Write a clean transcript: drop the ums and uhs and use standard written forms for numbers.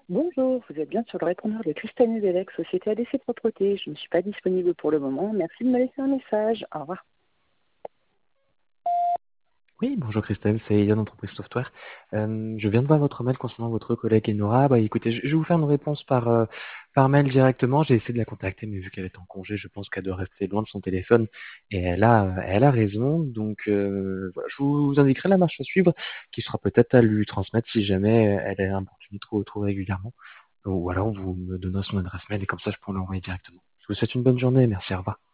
Bonjour, vous êtes bien sur le répondeur de Christine Nedelec, Société ADC Propreté. Je ne suis pas disponible pour le moment. Merci de me laisser un message. Au revoir. Oui, bonjour Christelle, c'est Yann Entreprise Software. Je viens de voir votre mail concernant votre collègue Enora. Bah, écoutez, je vais vous faire une réponse par mail directement. J'ai essayé de la contacter, mais vu qu'elle est en congé, je pense qu'elle doit rester loin de son téléphone. Et elle a raison. Donc, voilà, je vous indiquerai la marche à suivre, qui sera peut-être à lui transmettre si jamais elle est importunée trop régulièrement. Ou alors, vous me donnez son adresse mail et comme ça, je pourrai l'envoyer directement. Je vous souhaite une bonne journée. Merci, au revoir.